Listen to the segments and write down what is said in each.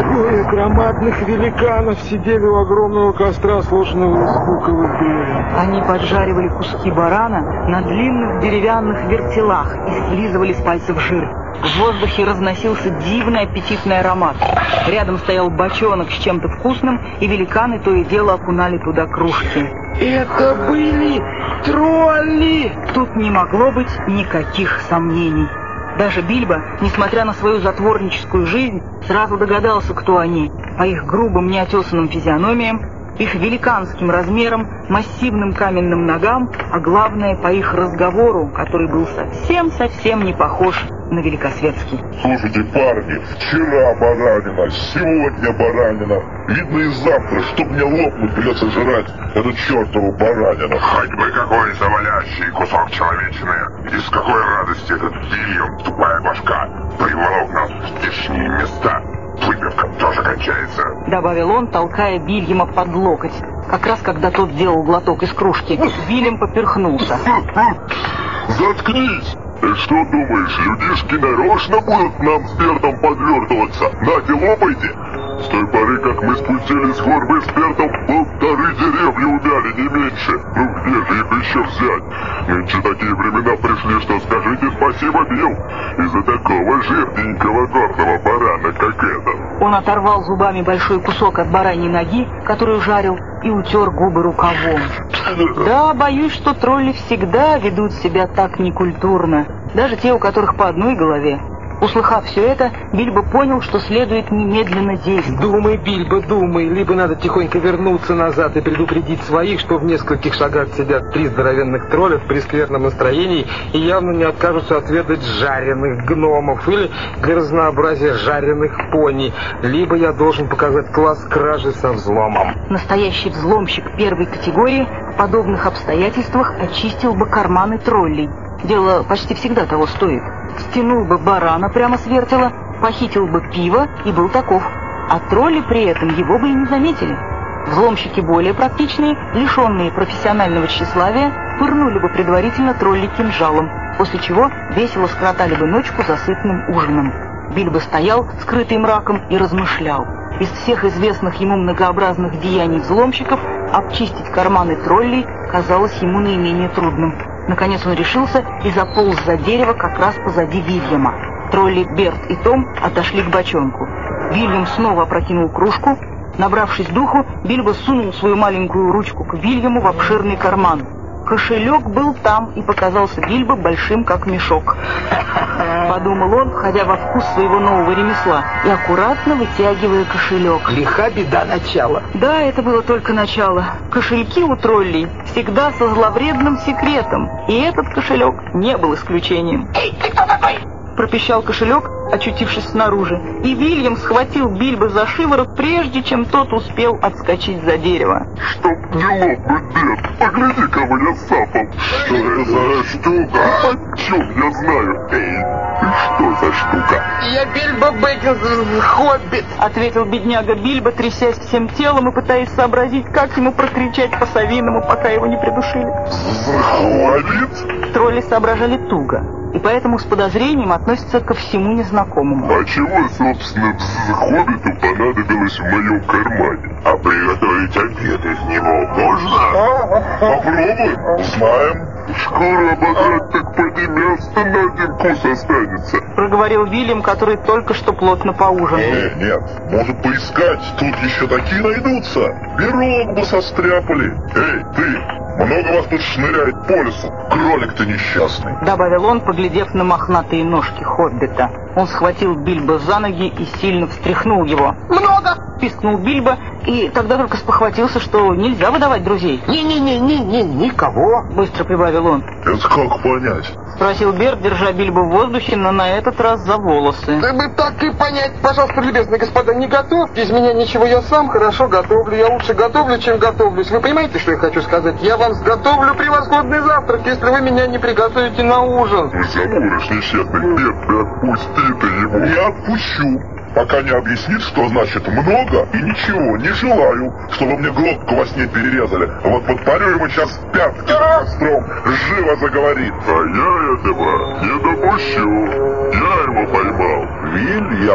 Двое громадных великанов сидели у огромного костра, сложенного из буковых бревен. Они поджаривали куски барана на длинных деревянных вертелах и слизывали с пальцев жир. В воздухе разносился дивный аппетитный аромат. Рядом стоял бочонок с чем-то вкусным, и великаны то и дело окунали туда кружки. Это были тролли! Тут не могло быть никаких сомнений. Даже Бильбо, несмотря на свою затворническую жизнь, сразу догадался, кто они. По их грубым неотесанным физиономиям, их великанским размерам, массивным каменным ногам, а главное, по их разговору, который был совсем не похож на великосветский. Слушайте, парни, вчера баранина, сегодня баранина. Видно, и завтра, чтоб мне лопнуть, придется жрать эту чертову баранину. Хоть бы какой завалящий кусок человечины. И с какой радости этот Вильям, тупая башка, приволок нас в здешние места. Выпивка тоже кончается, добавил он, толкая Вильяма под локоть. Как раз когда тот делал глоток из кружки, Вильям поперхнулся. Заткнись! Ты что думаешь, людишки нарочно будут нам с Бертом подвертываться? Нате, лопайте! С той поры, как мы спустились с гор, мы с Бертом 1,5 деревни умяли, не меньше. Ну где же их еще взять? Нынче такие времена пришли, что скажите спасибо, Билл, из-за такого жирненького горного барана, как этот. Он оторвал зубами большой кусок от бараньей ноги, которую жарил, и утер губы рукавом. Да, боюсь, что тролли всегда ведут себя так некультурно, даже те, у которых по одной голове. Услыхав все это, Бильбо понял, что следует немедленно действовать. Думай, Бильбо, думай. Либо надо тихонько вернуться назад и предупредить своих, что в нескольких шагах сидят 3 здоровенных тролля в прескверном настроении и явно не откажутся отведать жареных гномов или для разнообразия жареных пони. Либо я должен показать класс кражи со взломом. Настоящий взломщик первой категории в подобных обстоятельствах очистил бы карманы троллей. Дело почти всегда того стоит. Стянул бы барана прямо с вертела, похитил бы пиво и был таков. А тролли при этом его бы и не заметили. Взломщики более практичные, лишенные профессионального тщеславия, пырнули бы предварительно тролли кинжалом, после чего весело скоротали бы ночку за сытным ужином. Бильбо стоял, скрытый мраком, и размышлял. Из всех известных ему многообразных деяний взломщиков обчистить карманы троллей казалось ему наименее трудным. Наконец он решился и заполз за дерево как раз позади Вильяма. Тролли Берт и Том отошли к бочонку. Вильям снова опрокинул кружку. Набравшись духу, Бильбо сунул свою маленькую ручку к Вильяму в обширный карман. Кошелек был там и показался Бильбо большим, как мешок. Подумал он, входя во вкус своего нового ремесла и аккуратно вытягивая кошелек. Лиха беда начала. Да, это было только начало. Кошельки у троллей всегда со зловредным секретом, и этот кошелек не был исключением. Эй, ты кто такой? Пропищал кошелек, очутившись снаружи, и Вильям схватил Бильбо за шиворот, прежде чем тот успел отскочить за дерево. Чтоб не лопнуть, Бет, погляди-ка, меня сапом. Что это за штука? О чем я знаю? Эй, ты что за штука? Я Бильбо Бэггинс, хоббит, ответил бедняга Бильбо, трясясь всем телом и пытаясь сообразить, как ему прокричать по-совиному, пока его не придушили. Захвалит? Тролли соображали туго, и поэтому с подозрением относятся ко всему незнакомому. А чего, собственно, хоббиту понадобилось в моем кармане? А приготовить обед из него можно? Попробуем, узнаем. Скоро ободрать, так поди место на один кус останется. Проговорил Вильям, который только что плотно поужинал. Нет, может поискать, тут еще такие найдутся. Пирог бы состряпали. Эй, ты, много вас тут шныряет по лесу, кролик-то несчастный. Добавил он, поглядев на мохнатые ножки хоббита. Он схватил Бильбо за ноги и сильно встряхнул его. Много! Пискнул Бильбо, и тогда только спохватился, что нельзя выдавать друзей. Не-не-не, никого. Быстро прибавил он. Это как понять? Спросил Берт, держа Бильбо в воздухе, но на этот раз за волосы. Да вы так и понять, пожалуйста, любезные господа, не готовьте из меня ничего, я сам хорошо готовлю, я лучше готовлю, чем готовлюсь. Вы понимаете, что я хочу сказать? Я вам сготовлю превосходный завтрак, если вы меня не приготовите на ужин. Вы заморишь, несчастный Берт, да отпусти ты его. Я отпущу, пока не объяснит, что значит много и ничего, не желаю, чтобы мне глотку во сне перерезали. Вот подпалю ему сейчас пятки костром, живо заговорит. А я этого не допущу. Я его поймал. Вильям,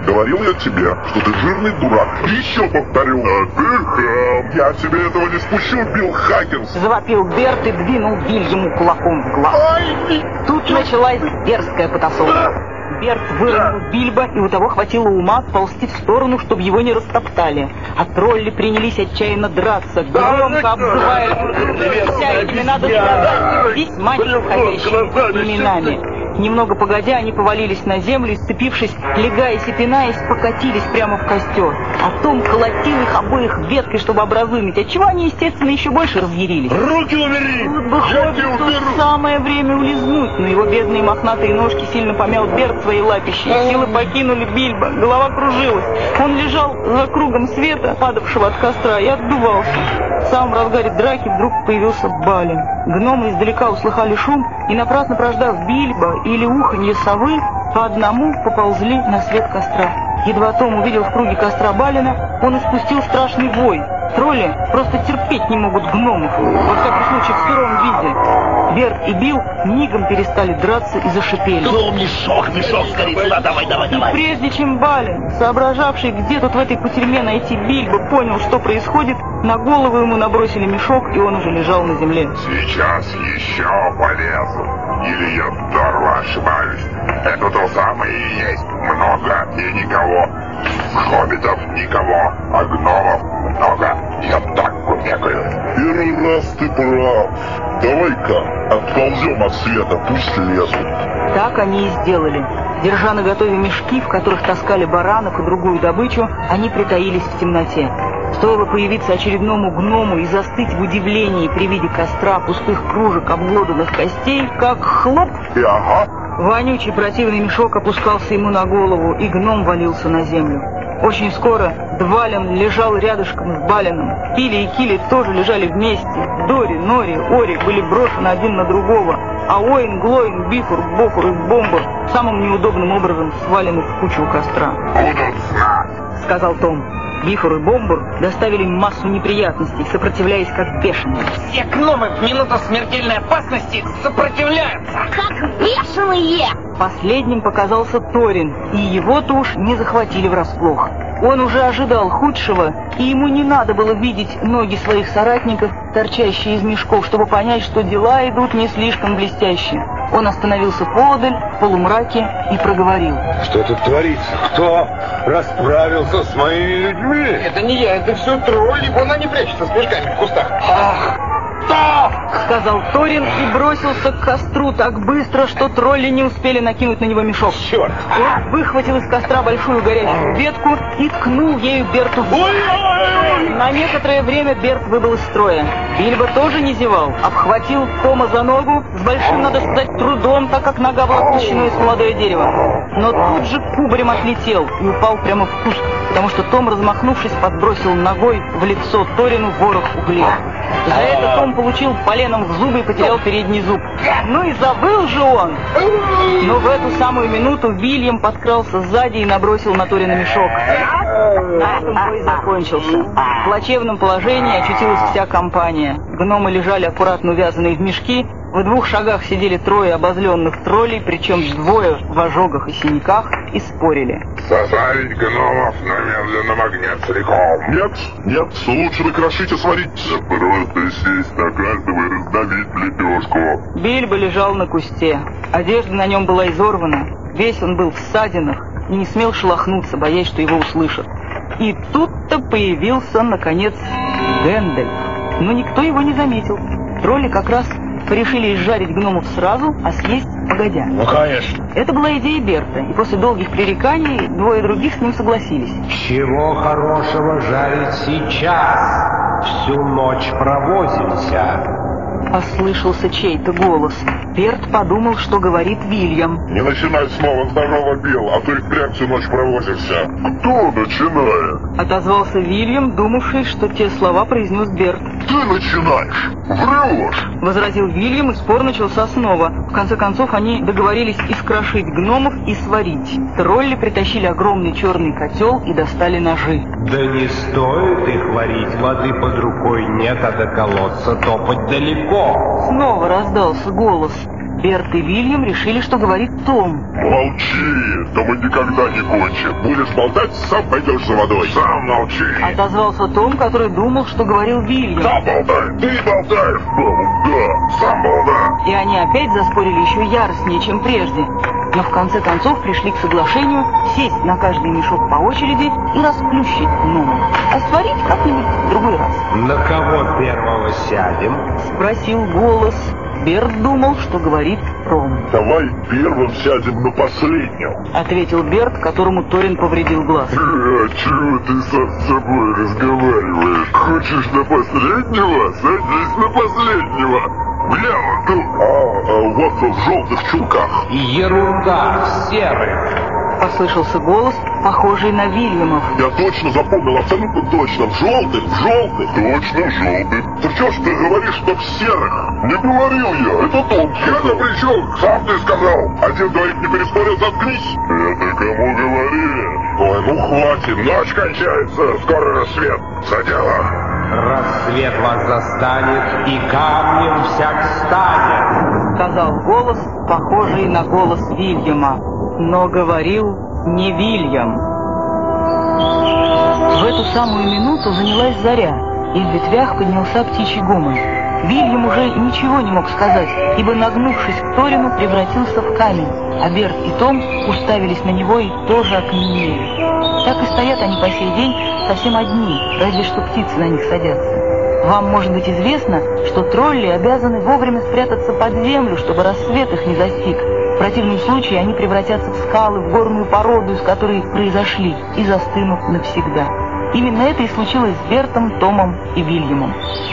Говорил я тебе, что ты жирный дурак. И еще повторю. А ты хам. Я тебе этого не спущу, Билл Хакинс. Завопил Берт и двинул Вильяму кулаком в глаз. Тут началась дерзкая потасовка. Берт выронил Бильбо, и у того хватило ума отползти в сторону, чтобы его не растоптали. А тролли принялись отчаянно драться, громко обзывая всякими, надо сказать, весьма неподходящими именами. Немного погодя, они повалились на землю и, сцепившись, легаясь и пинаясь, покатились прямо в костер. А Том колотил их обоих веткой, чтобы образумить, отчего они, естественно, еще больше разъярились. Руки убери! Тут бы хоть самое время улизнуть, но его бедные мохнатые ножки сильно помял Берт своей лапищей. Силы покинули Бильбо, голова кружилась. Он лежал за кругом света, падавшего от костра, и отдувался. В самом разгаре драки вдруг появился Балин. Гномы издалека услыхали шум и, напрасно прождав Бильбо или уханье совы, по одному поползли на свет костра. Едва Том увидел в круге костра Балина, он испустил страшный вой. Тролли просто терпеть не могут гномов, во всяком случае в сыром виде. Берт и Билл мигом перестали драться и зашипели. Ну, мешок, скорее сюда, давай. И прежде чем Балин, соображавший, где тут в этой кутерьме найти Бильбо, понял, что происходит, на голову ему набросили мешок, и он уже лежал на земле. Сейчас еще полезу. Или я здорово ошибаюсь. Это то самое и есть. Много и никого. Хоббитов никого, а гномов много. Я так кумекаю. Первый раз ты прав. Давай-ка отползем от света, пусть лезут. Так они и сделали. Держа наготове мешки, в которых таскали баранов и другую добычу, они притаились в темноте. Стоило появиться очередному гному и застыть в удивлении при виде костра, пустых кружек, обглоданных костей, как хлоп! И ага. Вонючий противный мешок опускался ему на голову, и гном валился на землю. Очень скоро Двалин лежал рядышком с Балином. Пили и Кили тоже лежали вместе. Дори, Нори, Ори были брошены один на другого, а Оин, Глоин, Бифур, Бохур и Бомбур самым неудобным образом свалены в кучу у костра. Будут знать, сказал Том. Бифур и Бомбур доставили массу неприятностей, сопротивляясь как бешеные. Все гномы в минуту смертельной опасности сопротивляются. Как бешеные! Последним показался Торин, и его-то уж не захватили врасплох. Он уже ожидал худшего, и ему не надо было видеть ноги своих соратников, торчащие из мешков, чтобы понять, что дела идут не слишком блестяще. Он остановился поодаль, в полумраке, и проговорил. Что тут творится? Кто расправился с моими людьми? Это не я, это все тролли. Вон они прячутся с мешками в кустах. Ах! Сказал Торин и бросился к костру так быстро, что тролли не успели накинуть на него мешок. Черт! Он выхватил из костра большую горящую ветку и ткнул ею Берту в бок. На некоторое время Берт выбыл из строя. Бильбо тоже не зевал, обхватил Тома за ногу с большим, надо сказать, трудом, так как нога была толщиной с молодое дерево. Но тут же кубарем отлетел и упал прямо в куст, потому что Том, размахнувшись, подбросил ногой в лицо Торину ворох углей. За это Том получил поленом в зубы и потерял передний зуб. Ну и завыл же он! Но в эту самую минуту Вильям подкрался сзади и набросил на Торина мешок. На этом бой закончился. В плачевном положении очутилась вся компания. Гномы лежали аккуратно увязанные в мешки. В 2 шагах сидели 3 обозленных троллей, причем 2 в ожогах и синяках, и спорили. сосарить гномов немедленно магнит целиком. Нет, лучше вы крошите сварить. Да просто сесть на каждого и раздавить лепешку. Бильбо лежал на кусте. Одежда на нем была изорвана. Весь он был в ссадинах и не смел шелохнуться, боясь, что его услышат. И тут-то появился, наконец, Гэндальф. Но никто его не заметил. Тролли как раз решили изжарить гномов сразу, а съесть погодя. Ну, конечно. Это была идея Берта, и после долгих пререканий 2 других с ним согласились. Чего хорошего жарить сейчас? Всю ночь провозимся. Послышался чей-то голос. Берт подумал, что говорит Вильям. Не начинай снова, здорово, Билл, а то и впрямь всю ночь провозишься. Кто начинает? Отозвался Вильям, думавший, что те слова произнес Берт. Ты начинаешь. Врешь. Возразил Вильям, и спор начался снова. В конце концов, они договорились искрошить гномов и сварить. Тролли притащили огромный черный котел и достали ножи. Да не стоит их варить, воды под рукой нет, а до колодца топать далеко. Снова раздался голос. Берт и Вильям решили, что говорит Том. Молчи, то мы никогда не кончим. Будешь болтать, сам пойдешь за водой. Сам молчи. Отозвался Том, который думал, что говорил Вильям. Сам болтай, ты болтаешь. Да, сам болтай. И они опять заспорили еще яростнее, чем прежде. Но в конце концов пришли к соглашению сесть на каждый мешок по очереди и расплющить гнома. А сварить как-нибудь в другой раз. На кого первого сядем? Спросил голос. Берт думал, что говорит Том. Давай первым сядем на последнем. Ответил Берт, которому Торин повредил глаз. А чего ты сам с собой разговариваешь? Хочешь на последнего? Садись на последнего. Бля, у вас в желтых чулках. Ерунда, в серых. Послышался голос, похожий на Вильямов. Я точно запомнил, абсолютно точно. В желтых. Точно, в желтых. Ты что ж ты говоришь, что в серых? Не говорил я, это Том. Я-то при чем? Сам ты сказал. Один двоих не переспорил, заткнись. Это кому говоришь? Ой, ну хватит, ночь кончается, скоро рассвет. За дело. Рассвет вас застанет, и камнем всяк станет. Сказал голос, похожий на голос Вильяма. Но говорил не Вильям. В эту самую минуту занялась заря, и в ветвях поднялся птичий гомон. Вильям уже ничего не мог сказать, ибо, нагнувшись к Торину, превратился в камень, а Берт и Том уставились на него и тоже окаменели. Так и стоят они по сей день совсем одни, разве что птицы на них садятся. Вам, может быть, известно, что тролли обязаны вовремя спрятаться под землю, чтобы рассвет их не застиг. В противном случае они превратятся в скалы, в горную породу, из которой произошли, и застынут навсегда. Именно это и случилось с Бертом, Томом и Вильямом.